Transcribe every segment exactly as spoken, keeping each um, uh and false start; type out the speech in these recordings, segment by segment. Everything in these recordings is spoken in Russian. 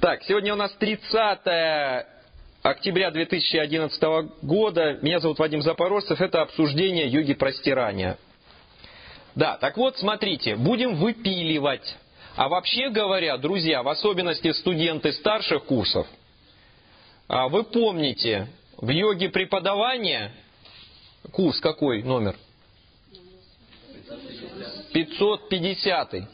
Так, сегодня у нас тридцатое октября две тысячи одиннадцатого года. Меня зовут Вадим Запорожцев. Это обсуждение йоги простирания. Да, так вот, смотрите, будем выпиливать. А вообще говоря, друзья, в особенности студенты старших курсов, вы помните, в йоге преподавания, курс какой номер? пятьсот пятидесятый.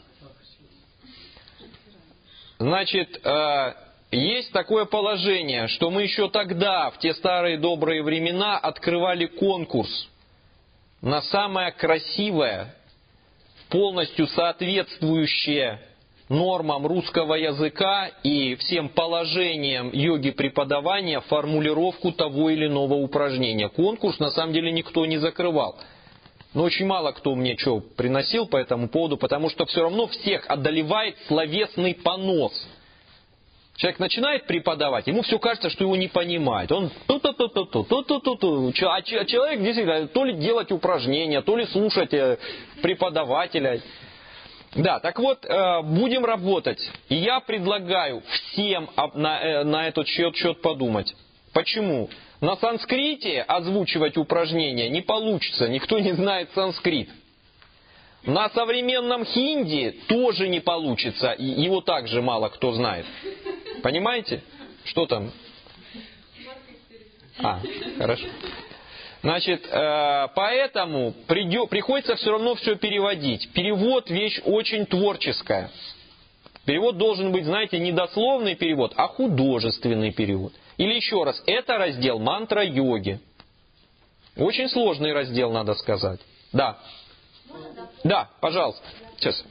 Значит, есть такое положение, что мы еще тогда, в те старые добрые времена, открывали конкурс на самое красивое, полностью соответствующее нормам русского языка и всем положениям йоги преподавания формулировку того или иного упражнения. Конкурс на самом деле никто не закрывал. Но очень мало кто мне что приносил по этому поводу, потому что все равно всех одолевает словесный понос. Человек начинает преподавать, ему все кажется, что его не понимает. Он ту-ту-ту-ту-ту, ту-ту-ту-ту. А человек действительно то ли делать упражнения, то ли слушать преподавателя. Да, так вот, будем работать. И я предлагаю всем на, на этот счет, счет подумать. Почему? На санскрите озвучивать упражнения не получится, никто не знает санскрит. На современном хинди тоже не получится, его также мало кто знает. Понимаете? Что там? А, хорошо. Значит, поэтому приходится все равно все переводить. Перевод вещь очень творческая. Перевод должен быть, знаете, не дословный перевод, а художественный перевод. Или еще раз, это раздел мантра-йоги. Очень сложный раздел, надо сказать. Да. Да, пожалуйста. Сейчас.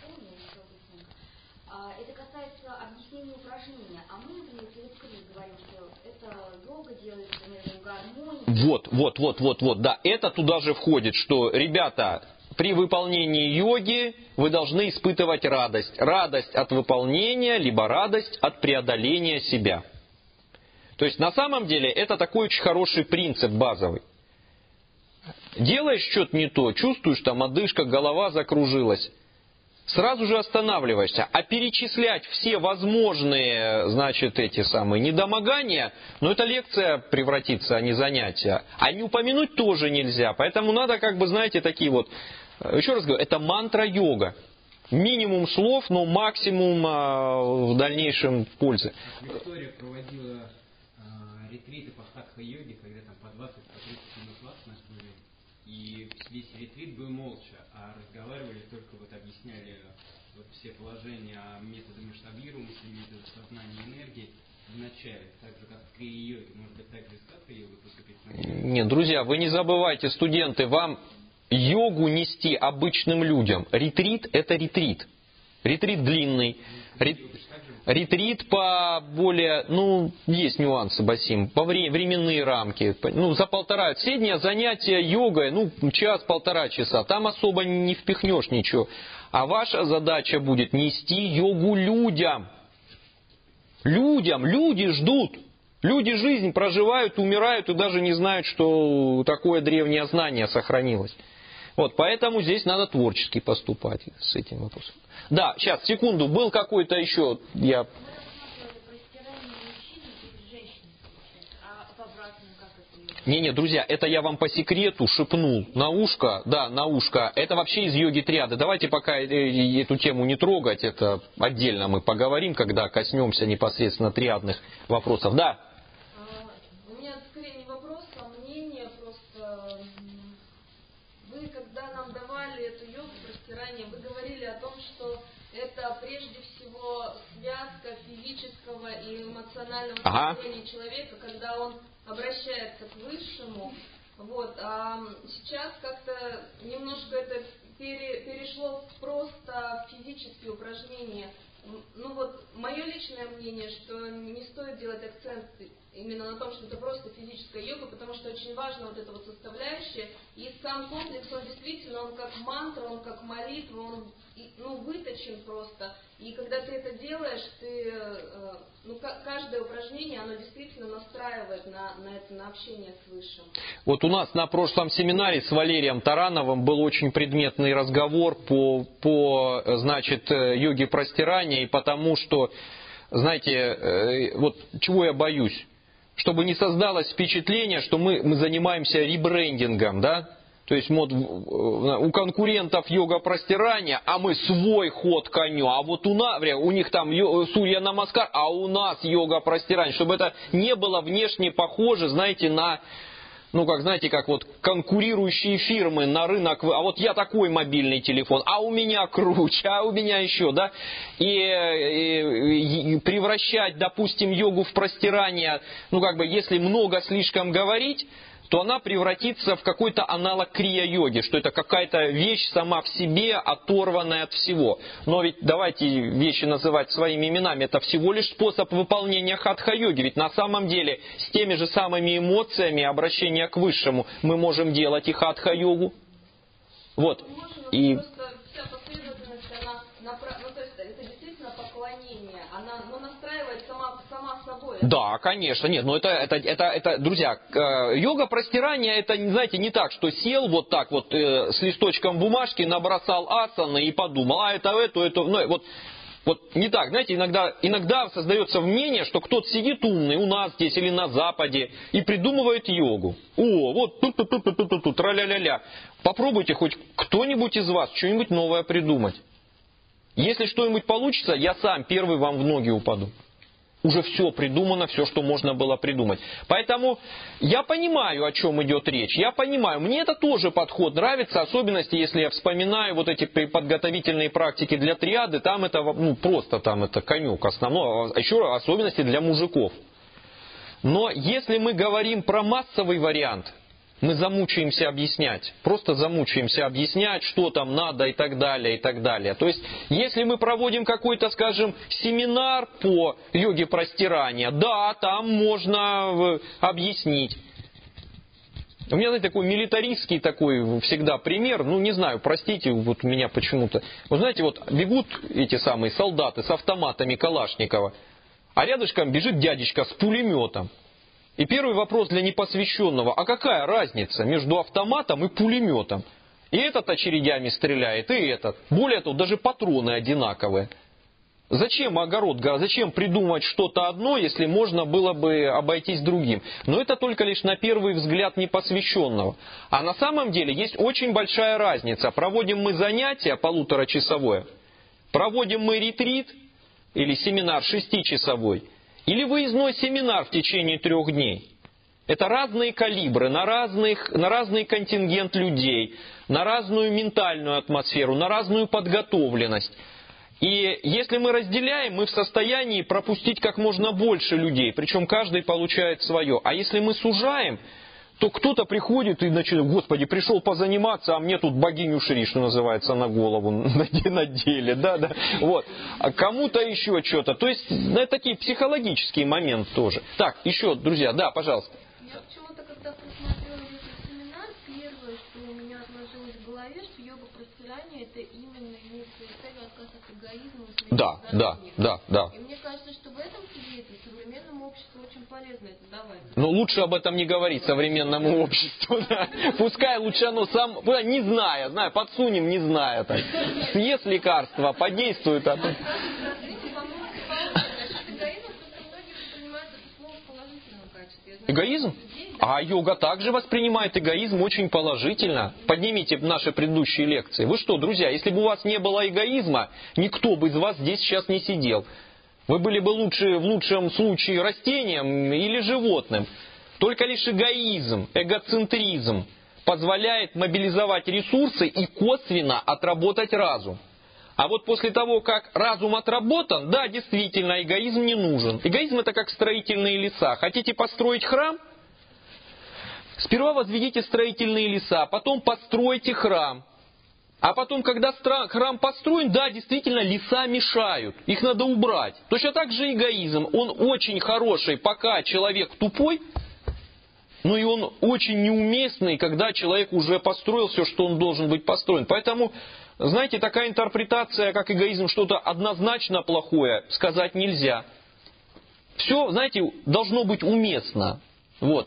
Это касается объяснения упражнения. А мы, например, если говорим, что это йога делается, например, гармония. Вот, вот, вот, вот, вот. Да, это туда же входит, что, ребята, при выполнении йоги вы должны испытывать радость. Радость от выполнения, либо радость от преодоления себя. То есть на самом деле это такой очень хороший принцип базовый. Делаешь что-то не то, чувствуешь, там одышка, голова закружилась. Сразу же останавливаешься. А перечислять все возможные, значит, эти самые недомогания, ну это лекция превратится, а не занятие. А не упомянуть тоже нельзя. Поэтому надо, как бы, знаете, такие вот... Еще раз говорю, это мантра-йога. Минимум слов, но максимум а, в дальнейшем пользы. Виктория проводила а, ретриты по хатха-йоге, когда там по двадцать тридцать минут вас на студии. И весь ретрит был молча, а разговаривали только вот объясняли вот все положения метода масштабируемости, метода сознания энергии в начале, так же как в крия-йоге. Может быть, так же и с хатха-йогой поступить? Нет, друзья, вы не забывайте, студенты, вам йогу нести обычным людям. Ретрит – это ретрит. Ретрит длинный. Ретрит по более, ну, есть нюансы, Басим, по вре- временные рамки. Ну, за полтора. Среднее занятие йогой, ну, час-полтора часа. Там особо не впихнешь ничего. А ваша задача будет нести йогу людям. Людям. Люди ждут. Люди жизнь проживают, умирают и даже не знают, что такое древнее знание сохранилось. Вот, поэтому здесь надо творчески поступать с этим вопросом. Да, сейчас, секунду, был какой-то еще, я... Не-не, друзья, это я вам по секрету шепнул на ушко, да, на ушко. Это вообще из йоги триады. Давайте пока эту тему не трогать, это отдельно мы поговорим, когда коснемся непосредственно триадных вопросов. Да. У меня скорее не вопрос, а мнение просто. Вы, когда нам давали эту йогу простирания, вы говорили о том, что это прежде всего связка физического и эмоционального ага. состояния человека, когда он обращается к высшему. Вот. А сейчас как-то немножко это пере, перешло в просто физические упражнения. Ну вот, мое личное мнение, что не стоит делать акцент именно на том, что это просто физическая йога, потому что очень важна вот эта вот составляющая. И сам комплекс, он действительно, он как мантра, он как молитва, он ну, выточен просто. И когда ты это делаешь, ты, ну, каждое упражнение, оно действительно настраивает на, на это, на общение с Высшим. Вот у нас на прошлом семинаре с Валерием Тарановым был очень предметный разговор по, по значит, йоге простирания, и потому что знаете, вот чего я боюсь, чтобы не создалось впечатление, что мы, мы занимаемся ребрендингом, да? То есть вот у конкурентов йога-простирание, а мы свой ход коню, а вот у нас, у них там Сурья Намаскар, а у нас йога-простирание, чтобы это не было внешне похоже, знаете, на, ну как, знаете, как вот конкурирующие фирмы на рынок, а вот я такой мобильный телефон, а у меня круче, а у меня еще, да, и, и, и превращать, допустим, йогу в простирание, ну как бы, если много слишком говорить, то она превратится в какой-то аналог крия-йоги, что это какая-то вещь сама в себе, оторванная от всего. Но ведь давайте вещи называть своими именами, это всего лишь способ выполнения хатха-йоги. Ведь на самом деле с теми же самыми эмоциями обращения к высшему мы можем делать и хатха-йогу. Вот. И... Просто вся последовательность, она, напра... ну, то есть это действительно поклонение, она ну, настраивает сама, сама собой. Да, конечно, нет, но это, это, это, это друзья, йога простирания, это, знаете, не так, что сел вот так вот э, с листочком бумажки, набросал асаны и подумал, а это, это, это, ну, вот, вот не так, знаете, иногда, иногда создается мнение, что кто-то сидит умный у нас здесь или на Западе и придумывает йогу. О, вот тут-тут-тут-тут-тут, тра-ля-ля-ля. Попробуйте хоть кто-нибудь из вас что-нибудь новое придумать. Если что-нибудь получится, я сам первый вам в ноги упаду. Уже все придумано, все, что можно было придумать. Поэтому я понимаю, о чем идет речь. Я понимаю, мне это тоже подход нравится, особенности, если я вспоминаю вот эти подготовительные практики для триады, там это, ну, просто там это конек основной, а еще особенности для мужиков. Но если мы говорим про массовый вариант, мы замучаемся объяснять, просто замучаемся объяснять, что там надо и так далее, и так далее. То есть, если мы проводим какой-то, скажем, семинар по йоге простирания, да, там можно объяснить. У меня, знаете, такой милитаристский такой всегда пример, ну, не знаю, простите, вот меня почему-то. Вы знаете, вот бегут эти самые солдаты с автоматами Калашникова, а рядышком бежит дядечка с пулеметом. И первый вопрос для непосвященного, а какая разница между автоматом и пулеметом? И этот очередями стреляет, и этот. Более того, даже патроны одинаковые. Зачем огород, зачем придумать что-то одно, если можно было бы обойтись другим? Но это только лишь на первый взгляд непосвященного. А на самом деле есть очень большая разница. Проводим мы занятие полуторачасовое, проводим мы ретрит или семинар шестичасовой, или выездной семинар в течение трех дней. Это разные калибры, на, разных, на разный контингент людей, на разную ментальную атмосферу, на разную подготовленность. И если мы разделяем, мы в состоянии пропустить как можно больше людей, причем каждый получает свое. А если мы сужаем, то кто-то приходит и начинает, господи, пришел позаниматься, а мне тут богиню Шри, что называется, на голову надели, да, да, вот. А кому-то еще что-то. То есть, это такие психологические моменты тоже. Так, еще, друзья, да, пожалуйста. Я почему-то, когда просмотрела этот семинар, первое, что у меня отложилось в голове, что йога простирания, это именно имеется целью отказ от эгоизма. Да, да, да, да. И мне кажется, что в этом свете современному обществу очень полезно это давать. Но лучше об этом не говорить современному обществу. Да. Пускай лучше оно сам, не зная, знаю, подсунем, не зная. Так. Съест лекарство, подействует. А тут... Эгоизм? А йога также воспринимает эгоизм очень положительно. Поднимите наши предыдущие лекции. Вы что, друзья, если бы у вас не было эгоизма, никто бы из вас здесь сейчас не сидел. Вы были бы лучше, в лучшем случае растением или животным. Только лишь эгоизм, эгоцентризм позволяет мобилизовать ресурсы и косвенно отработать разум. А вот после того, как разум отработан, да, действительно, эгоизм не нужен. Эгоизм это как строительные леса. Хотите построить храм? Сперва возведите строительные леса, потом постройте храм. А потом, когда храм построен, да, действительно, леса мешают. Их надо убрать. Точно так же эгоизм. Он очень хороший, пока человек тупой, но и он очень неуместный, когда человек уже построил все, что он должен быть построен. Поэтому, знаете, такая интерпретация, как эгоизм, что-то однозначно плохое, сказать нельзя. Все, знаете, должно быть уместно. Вот.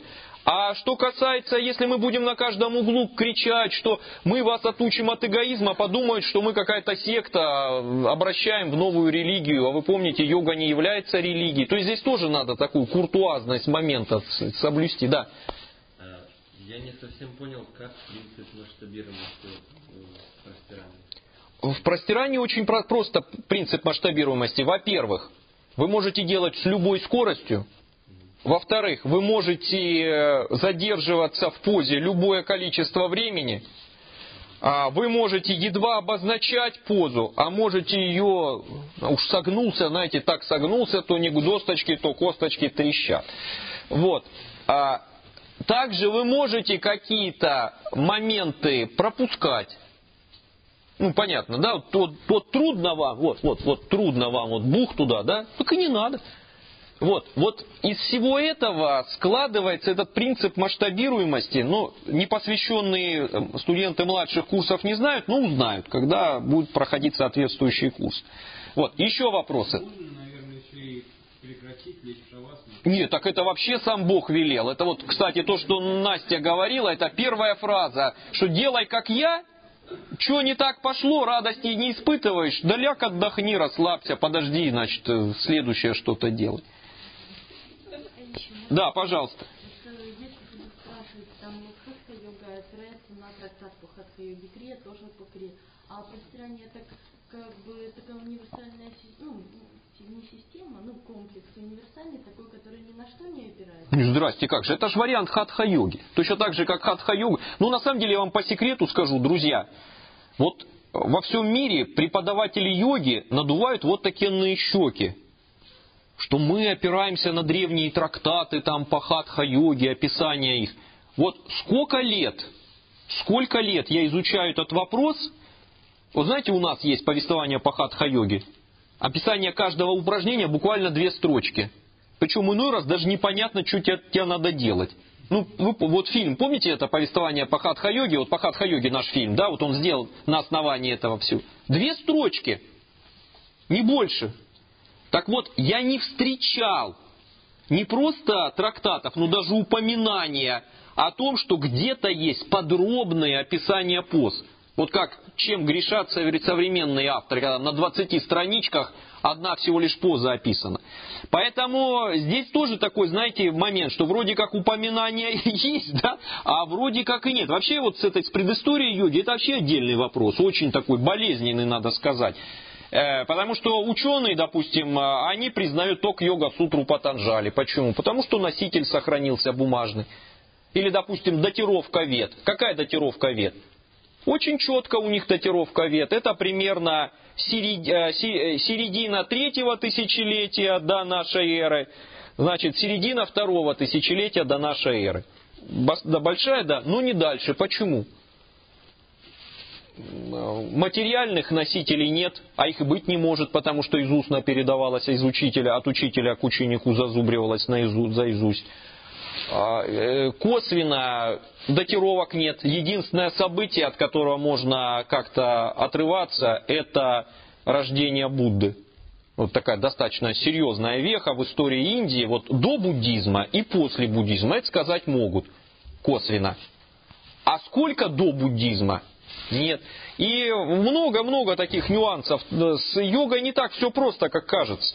А что касается, если мы будем на каждом углу кричать, что мы вас отучим от эгоизма, подумают, что мы какая-то секта, обращаем в новую религию. А вы помните, йога не является религией. То есть здесь тоже надо такую куртуазность момента соблюсти. Да. Я не совсем понял, как принцип масштабируемости в простирании. В простирании очень просто принцип масштабируемости. Во-первых, вы можете делать с любой скоростью. Во-вторых, вы можете задерживаться в позе любое количество времени. Вы можете едва обозначать позу, а можете ее, уж согнулся, знаете, так согнулся, то не досточки, то косточки трещат. Вот. Также вы можете какие-то моменты пропускать. Ну, понятно, да? Вот, вот, вот трудно вам, вот, вот, вот трудно вам, вот бух туда, да? Так и не надо. Вот, вот из всего этого складывается этот принцип масштабируемости. Ну, непосвященные студенты младших курсов не знают, но узнают, когда будет проходить соответствующий курс. Вот, еще вопросы. Можно, наверное, еще и прекратить лечь шавасану. Нет, так это вообще сам Бог велел. Это вот, кстати, то, что Настя говорила, это первая фраза, что делай как я. Что не так пошло, радости не испытываешь, да ляг отдохни, расслабься, подожди, значит, следующее что-то делать. Да, пожалуйста. Если буду спрашивать, там хатха-йога опирается на трактат по хатха-йоге Крия, тоже по Крия. А простирание это как бы такая универсальная, ну, не система, ну, комплекс универсальный, такой, который ни на что не опирается. Здрасте, как же, это же вариант хатха-йоги. Точно так же, как хатха-йога. Ну, на самом деле, я вам по секрету скажу, друзья, вот во всем мире преподаватели йоги надувают вот такие щеки. Что мы опираемся на древние трактаты там по хатха-йоге, описание их. Вот сколько лет, сколько лет я изучаю этот вопрос. Вот знаете, у нас есть повествование по хатха-йоге. Описание каждого упражнения буквально две строчки. Причем иной раз даже непонятно, что тебе, тебе надо делать. Ну, вы, вот фильм, помните это повествование по хатха-йоге? Вот по хатха-йоге наш фильм, да, вот он сделал на основании этого всего. Две строчки, не больше. Так вот, я не встречал не просто трактатов, но даже упоминания о том, что где-то есть подробные описания поз. Вот как, чем грешат современные авторы, когда на двадцати страничках одна всего лишь поза описана. Поэтому здесь тоже такой, знаете, момент, что вроде как упоминания есть, да, а вроде как и нет. Вообще вот с этой с предысторией йоги это вообще отдельный вопрос, очень такой болезненный, надо сказать. Потому что ученые, допустим, они признают только йога-сутру Патанджали. Почему? Потому что носитель сохранился бумажный. Или, допустим, датировка вед. Какая датировка вед? Очень четко у них датировка вед. Это примерно середина третьего тысячелетия до нашей эры. Значит, середина второго тысячелетия до нашей эры. Да, большая, да, но не дальше. Почему? Материальных носителей нет, а их и быть не может, потому что из устно передавалось из учителя, от учителя к ученику зазубривалось наизусть. Косвенно датировок нет. Единственное событие, от которого можно как-то отрываться, это рождение Будды. Вот такая достаточно серьезная веха в истории Индии. Вот до буддизма и после буддизма это сказать могут косвенно. А сколько до буддизма? Нет. И много-много таких нюансов. С йогой не так все просто, как кажется.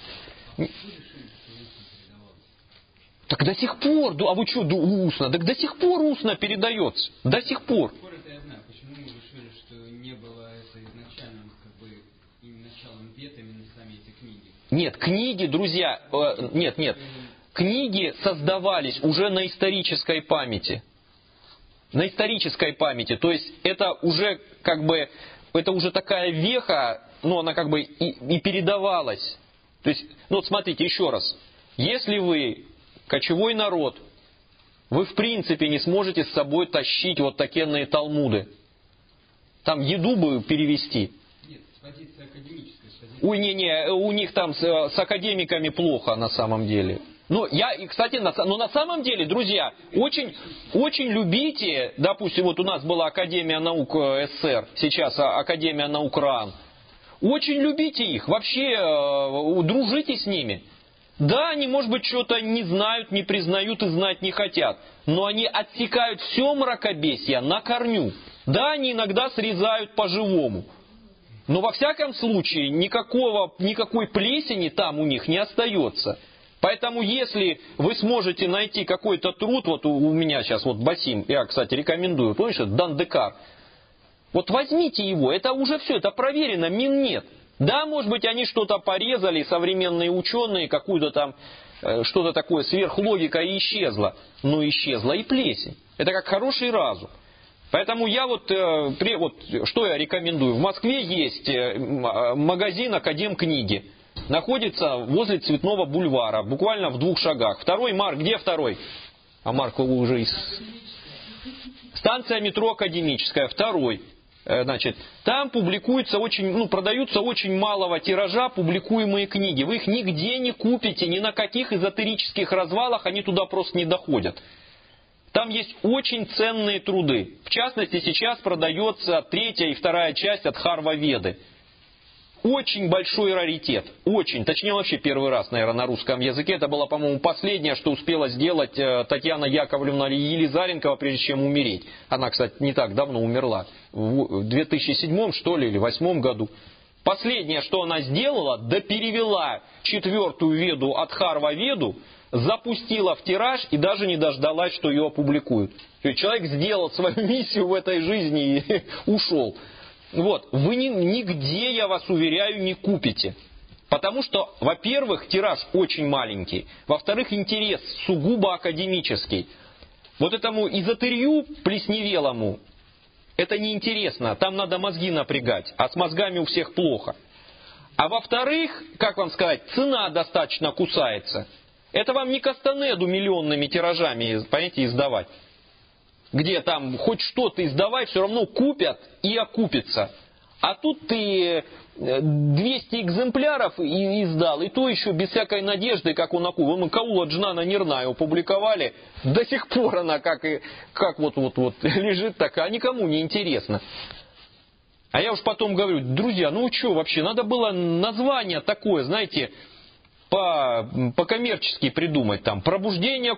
Так до сих пор, а вы что, устно? Так до сих пор устно передается. До сих пор. До сих пор это я знаю. Почему мы решили, что не было это изначальным, как бы, началом вет, именно сами эти книги? Нет, книги, друзья, э, нет, нет. Книги создавались уже на исторической памяти. На исторической памяти. То есть это уже как бы, это уже такая веха, но она как бы и, и передавалась. То есть, ну вот смотрите еще раз. Если вы кочевой народ, вы в принципе не сможете с собой тащить вот такие талмуды. Там еду бы перевести. Нет, с позиции академической. С позиции... Ой, не-не, у них там с, с академиками плохо на самом деле. Ну, я, и, кстати, на, но на самом деле, друзья, очень, очень любите, допустим, вот у нас была Академия наук СССР, сейчас Академия наук РАН. Очень любите их, вообще э, дружите с ними. Да, они, может быть, что-то не знают, не признают и знать не хотят. Но они отсекают все мракобесие на корню. Да, они иногда срезают по-живому. Но во всяком случае никакого, никакой плесени там у них не остается. Поэтому если вы сможете найти какой-то труд, вот у, у меня сейчас вот Басим, я, кстати, рекомендую, помнишь, это Дандекар. Вот возьмите его, это уже все, это проверено, мин нет. Да, может быть, они что-то порезали, современные ученые, какую-то там, э, что-то такое, сверхлогика и исчезла. Но исчезла и плесень. Это как хороший разум. Поэтому я вот, э, при, вот, что я рекомендую. В Москве есть э, магазин Академкниги. Находится возле Цветного бульвара, буквально в двух шагах. Второй Марк, где второй? А Марк уже из... Станция метро Академическая, второй. Значит, там публикуются очень, ну, продаются очень малого тиража публикуемые книги. Вы их нигде не купите, ни на каких эзотерических развалах, они туда просто не доходят. Там есть очень ценные труды. В частности, сейчас продается третья и вторая часть от Харва-Веды. Очень большой раритет. Очень. Точнее, вообще первый раз, наверное, на русском языке. Это было, по-моему, последнее, что успела сделать Татьяна Яковлевна Елизаренкова, прежде чем умереть. Она, кстати, не так давно умерла. В две тысячи седьмом, что ли, или две тысячи восьмом году. Последнее, что она сделала, да перевела четвертую Веду от Харва-Веду, запустила в тираж и даже не дождалась, что ее опубликуют. Человек сделал свою миссию в этой жизни и ушел. Вот, вы ни, нигде, я вас уверяю, не купите. Потому что, во-первых, тираж очень маленький. Во-вторых, интерес сугубо академический. Вот этому эзотерию плесневелому это неинтересно. Там надо мозги напрягать. А с мозгами у всех плохо. А во-вторых, как вам сказать, цена достаточно кусается. Это вам не Кастанеду миллионными тиражами, понимаете, издавать. Где там хоть что-то издавай, все равно купят и окупится. А тут ты двести экземпляров издал, и то еще без всякой надежды, как он окупил. Мы Каула Джнана Нирная опубликовали, до сих пор она как, и, как вот, вот, вот лежит такая, а никому не интересно. А я уж потом говорю, друзья, ну что вообще, надо было название такое, знаете, По, по-коммерчески придумать, там, пробуждение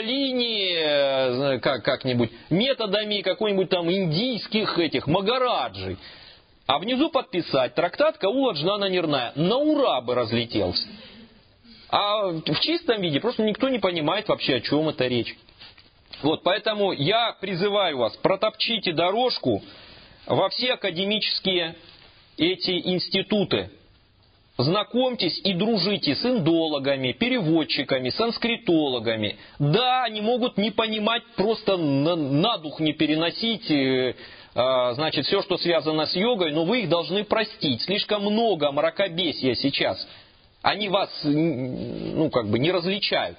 кундалини, как, как-нибудь, методами какой-нибудь там индийских этих, магараджей. А внизу подписать трактат Каула Джнана Нирная. На ура бы разлетелся. А в чистом виде просто никто не понимает вообще, о чем это речь. Вот, поэтому я призываю вас, протопчите дорожку во все академические эти институты. Знакомьтесь и дружите с индологами, переводчиками, санскритологами. Да, они могут не понимать, просто на, на дух не переносить, э, э, значит, все, что связано с йогой, но вы их должны простить. Слишком много мракобесия сейчас. Они вас, ну, как бы не различают.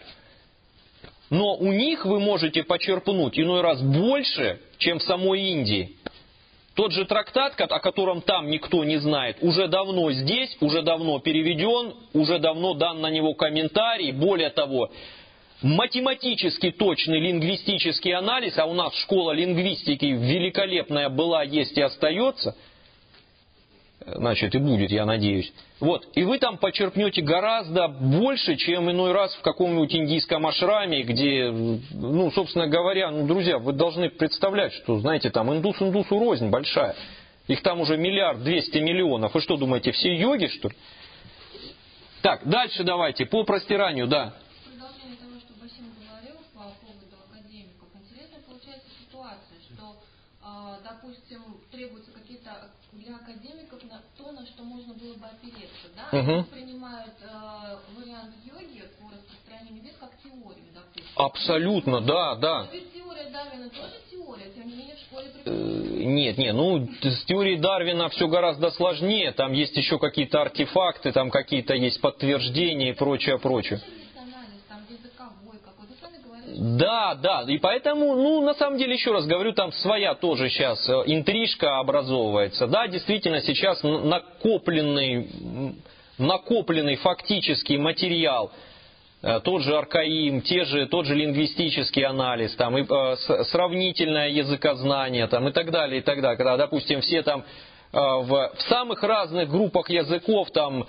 Но у них вы можете почерпнуть иной раз больше, чем в самой Индии. Тот же трактат, о котором там никто не знает, уже давно здесь, уже давно переведен, уже давно дан на него комментарий. Более того, математически точный лингвистический анализ, а у нас школа лингвистики великолепная была, есть и остается, значит, и будет, я надеюсь. Вот, и вы там почерпнете гораздо больше, чем иной раз в каком-нибудь индийском ашраме, где, ну, собственно говоря, ну, друзья, вы должны представлять, что, знаете, там индус индусу рознь большая. Их там уже миллиард двести миллионов. Вы что думаете, все йоги, что ли? Так, дальше давайте, по простиранию, да. Продолжение того, что Басим говорил по поводу академиков. Интересная получается ситуация, что, допустим, требуются какие-то для академиков на то, на что можно было бы опереться, да? Угу. Они принимают э, вариант йоги по распространению вед как теорию, допустим. Абсолютно, да, да. Но ведь теория Дарвина тоже теория, тем не менее в школе Э, преподают. Нет, нет, ну с теорией Дарвина все гораздо сложнее, там есть еще какие-то артефакты, там какие-то есть подтверждения и прочее, прочее. Анализ, там языковой какой-то, вы сами говорили. Да, да, и поэтому, ну, на самом деле, еще раз говорю, там своя тоже сейчас интрижка образовывается. Да, действительно, сейчас накопленный, накопленный фактический материал, тот же Аркаим, те же, тот же лингвистический анализ, там, и, э, сравнительное языкознание, там, и так далее, и так далее. Когда, допустим, все там э, в, в самых разных группах языков, там,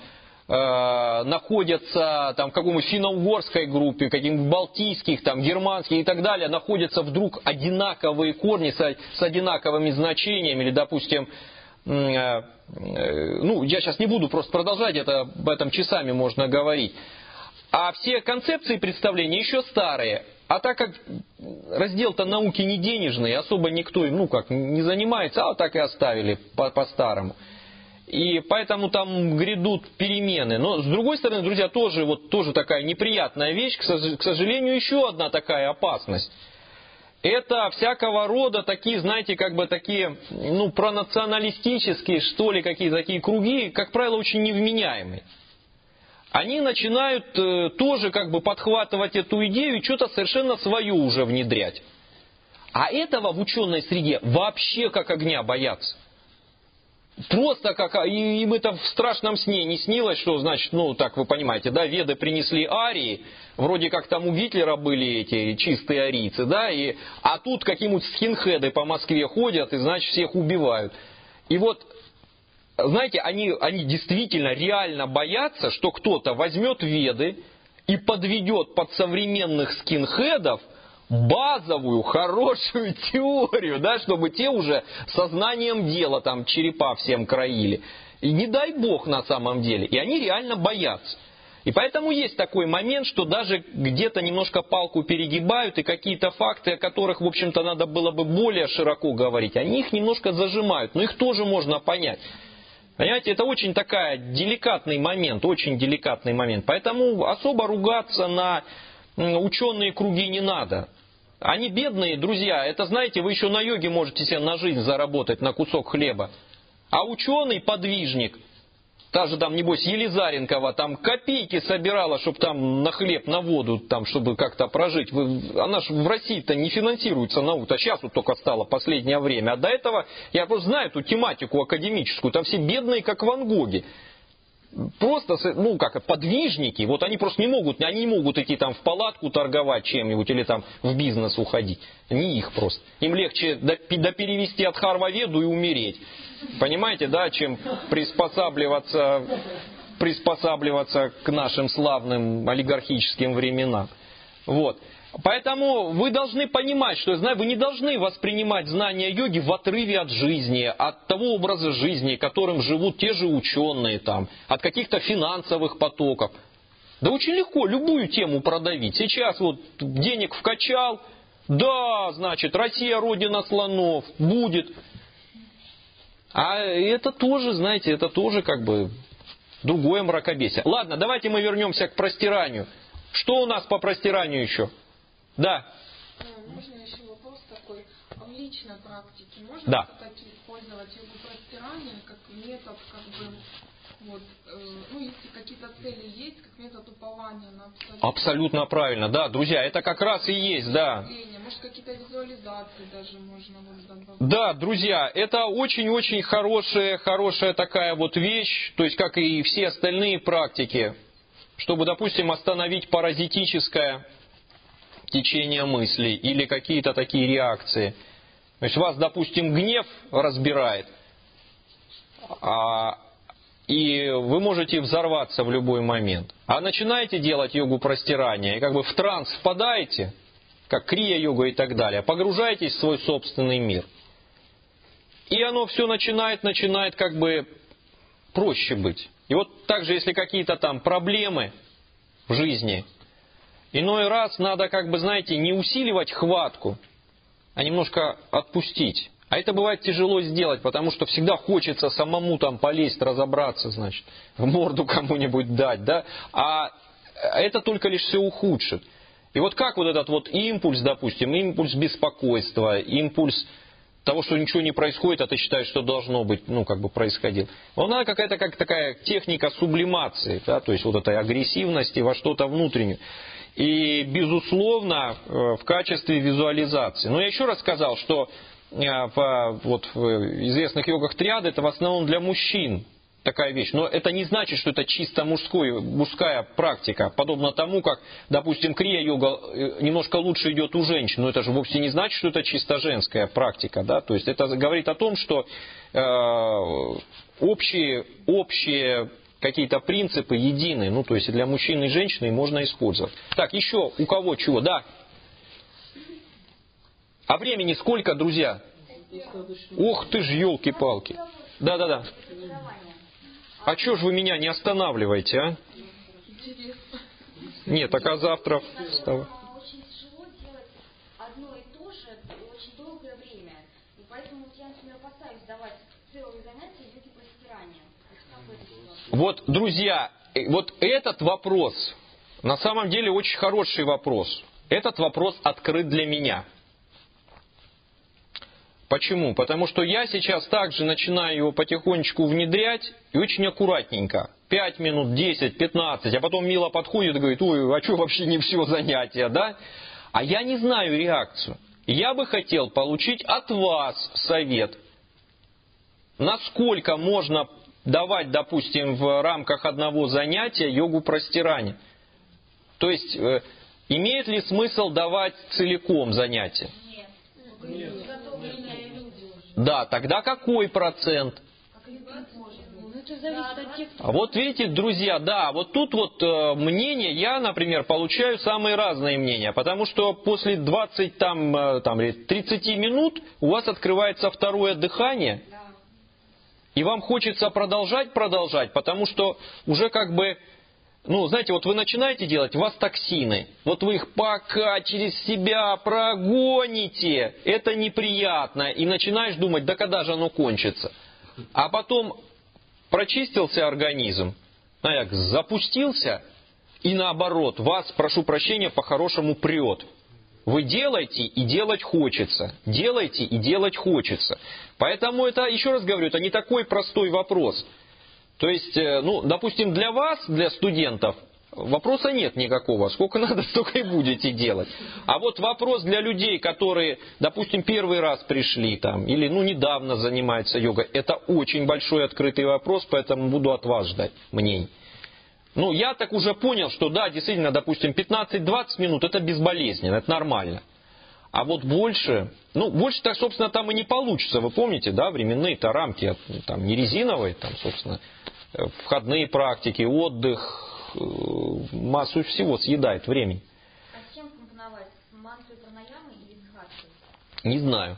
э, находятся там, в какой-нибудь финно-угорской группе, каких-нибудь балтийских, там, германских и так далее, находятся вдруг одинаковые корни с, с одинаковыми значениями, или, допустим, э, э, ну, я сейчас не буду просто продолжать, это, об этом часами можно говорить. А все концепции и представления еще старые. А так как раздел-то науки не денежный, особо никто им, ну как, не занимается, а так и оставили по- по-старому. И поэтому там грядут перемены. Но с другой стороны, друзья, тоже, вот, тоже такая неприятная вещь, к сожалению, еще одна такая опасность. Это всякого рода такие, знаете, как бы такие, ну, пронационалистические, что ли, какие-то такие круги, как правило, очень невменяемые. Они начинают э, тоже как бы подхватывать эту идею и что-то совершенно свое уже внедрять. А этого в ученой среде вообще как огня боятся. Просто как... Им это в страшном сне не снилось, что, значит, ну, так вы понимаете, да, веды принесли арии, вроде как там у Гитлера были эти чистые арийцы, да, и, а тут какие-нибудь скинхеды по Москве ходят и, значит, всех убивают. И вот... Знаете, они, они действительно реально боятся, что кто-то возьмет веды и подведет под современных скинхедов базовую, хорошую теорию, да, чтобы те уже сознанием дела там черепа всем краили. И не дай бог на самом деле. И они реально боятся. И поэтому есть такой момент, что даже где-то немножко палку перегибают, и какие-то факты, о которых, в общем-то, надо было бы более широко говорить, они их немножко зажимают. Но их тоже можно понять. Понимаете, это очень такой деликатный момент, очень деликатный момент. Поэтому особо ругаться на ученые круги не надо. Они бедные, друзья. Это, знаете, вы еще на йоге можете себе на жизнь заработать, на кусок хлеба. А ученый, подвижник, та же там, небось, Елизаренкова, там копейки собирала, чтобы там на хлеб, на воду, там, чтобы как-то прожить. Вы, она же в России-то не финансируется наука, сейчас вот только стало последнее время. А до этого, я просто знаю эту тематику академическую, там все бедные, как Ван Гоги. Просто, ну как, подвижники, вот они просто не могут, они не могут идти там в палатку торговать чем-нибудь или там в бизнес уходить. Не их просто. Им легче доперевести от Харваведу и умереть. Понимаете, да, чем приспосабливаться, приспосабливаться к нашим славным олигархическим временам. Вот. Поэтому вы должны понимать, что вы не должны воспринимать знания йоги в отрыве от жизни, от того образа жизни, которым живут те же ученые, там, от каких-то финансовых потоков. Да очень легко любую тему продавить. Сейчас вот денег вкачал, да, значит, Россия родина слонов, будет. А это тоже, знаете, это тоже как бы другое мракобесие. Ладно, давайте мы вернемся к простиранию. Что у нас по простиранию еще? Да. Можно еще вопрос такой. В личной практике можно да. все-таки использовать йогу простирания как метод, как бы, вот, э, ну, если какие-то цели есть, как метод упования на абсолютно. Абсолютно правильно, да, друзья, это как раз и есть, да. Может, какие-то визуализации даже можно вот добавить. Да, друзья, это очень-очень хорошая, хорошая такая вот вещь, то есть как и все остальные практики, чтобы, допустим, остановить паразитическое течение мыслей или какие-то такие реакции. То есть вас, допустим, гнев разбирает, а, и вы можете взорваться в любой момент. А начинаете делать йогу простирания, и как бы в транс впадаете, как крия-йога и так далее, погружаетесь в свой собственный мир. И оно все начинает, начинает как бы проще быть. И вот также, если какие-то там проблемы в жизни, иной раз надо, как бы, знаете, не усиливать хватку, а немножко отпустить. А это бывает тяжело сделать, потому что всегда хочется самому там полезть, разобраться, значит, в морду кому-нибудь дать, да? А это только лишь все ухудшит. И вот как вот этот вот импульс, допустим, импульс беспокойства, импульс того, что ничего не происходит, а ты считаешь, что должно быть, ну, как бы происходило. Она какая-то как такая техника сублимации, да, то есть вот этой агрессивности во что-то внутреннее. И, безусловно, в качестве визуализации. Но я еще раз сказал, что в, вот, в известных йогах триады это в основном для мужчин такая вещь. Но это не значит, что это чисто мужской, мужская практика. Подобно тому, как, допустим, крия-йога немножко лучше идет у женщин. Но это же вовсе не значит, что это чисто женская практика. Да? То есть это говорит о том, что э, общие, общие какие-то принципы единые. Ну, то есть для мужчины и женщины можно использовать. Так, еще у кого чего? Да. А времени сколько, друзья? Ох ты ж, елки-палки. Да-да-да. А чё ж вы меня не останавливаете, а? Нет, так а завтра... Очень тяжело делать одно и то же очень долгое время. И поэтому я, например, опасаюсь давать целые занятия в виде простирания. Вот, друзья, вот этот вопрос, на самом деле очень хороший вопрос. Этот вопрос открыт для меня. Почему? Потому что я сейчас также начинаю его потихонечку внедрять и очень аккуратненько. пять минут, десять, пятнадцать, а потом Мила подходит и говорит: ой, а что вообще не все занятия, да? А я не знаю реакцию. Я бы хотел получить от вас совет, насколько можно давать, допустим, в рамках одного занятия йогу простирания. То есть, э, имеет ли смысл давать целиком занятия? Нет. Да, тогда какой процент? А вот видите, друзья, да, вот тут вот э, мнение, я, например, получаю самые разные мнения, потому что после двадцати там, э, там, тридцати минут у вас открывается второе дыхание, и вам хочется продолжать, продолжать, потому что уже как бы, ну, знаете, вот вы начинаете делать, у вас токсины, вот вы их пока через себя прогоните, это неприятно, и начинаешь думать, да когда же оно кончится, а потом... Прочистился организм, знаете, запустился, и наоборот, вас, прошу прощения, по-хорошему прет. Вы делаете, и делать хочется. Делаете, и делать хочется. Поэтому это, еще раз говорю, это не такой простой вопрос. То есть, ну, допустим, для вас, для студентов, вопроса нет никакого. Сколько надо, столько и будете делать. А вот вопрос для людей, которые, допустим, первый раз пришли там, или ну, недавно занимаются йогой, это очень большой открытый вопрос, поэтому буду от вас ждать мнений. Ну, я так уже понял, что да, действительно, допустим, пятнадцать-двадцать минут это безболезненно, это нормально. А вот больше, ну, больше так, собственно, там и не получится. Вы помните, да, временные-то рамки, там не резиновые, там, собственно, входные практики, отдых, массу всего съедает времени. А с чем компоновать? С мантрой пранаямы или с хатхой? Не знаю.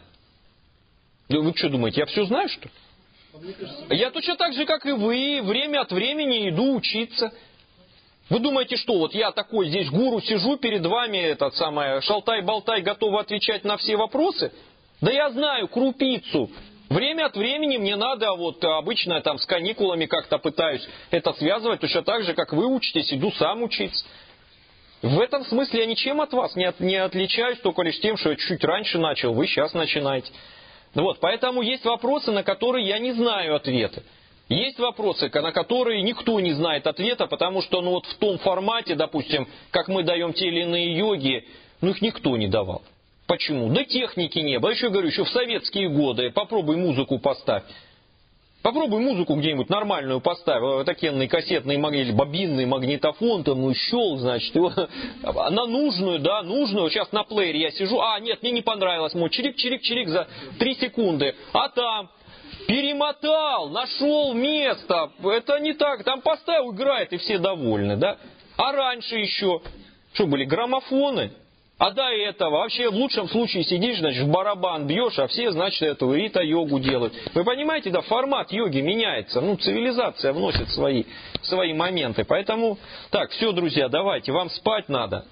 Вы что думаете, я все знаю, что ли? Я точно так же, как и вы, время от времени иду учиться. Вы думаете, что вот я такой здесь гуру сижу перед вами, этот самый шалтай-болтай, готов отвечать на все вопросы? Да я знаю крупицу. Время от времени мне надо, вот обычно там с каникулами как-то пытаюсь это связывать, точно так же, как вы учитесь, иду сам учиться. В этом смысле я ничем от вас не, от, не отличаюсь, только лишь тем, что я чуть раньше начал, вы сейчас начинаете. Вот, поэтому есть вопросы, на которые я не знаю ответа. Есть вопросы, на которые никто не знает ответа, потому что ну, вот в том формате, допустим, как мы даем те или иные йоги, ну их никто не давал. Почему? Да техники не было. Еще говорю, еще в советские годы попробуй музыку поставь. Попробуй музыку где-нибудь нормальную поставь. Такенный кассетный или бобинный магнитофон, там, ну, щелк, значит. Его, на нужную, да, нужную. Сейчас на плеере я сижу. А, нет, мне не понравилось. Мой чирик-чирик-чирик за три секунды. А там перемотал, нашел место. Это не так. Там поставил, играет, и все довольны, да. А раньше еще, что были, граммофоны? А до этого вообще в лучшем случае сидишь, значит, в барабан бьешь, а все, значит, эту рита-йогу делают. Вы понимаете, да, формат йоги меняется. Ну, цивилизация вносит свои, свои моменты. Поэтому, так, все, друзья, давайте, вам спать надо.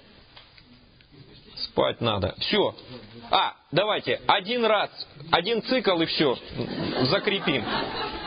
Спать надо. Все. А, давайте, один раз, один цикл и все. Закрепим.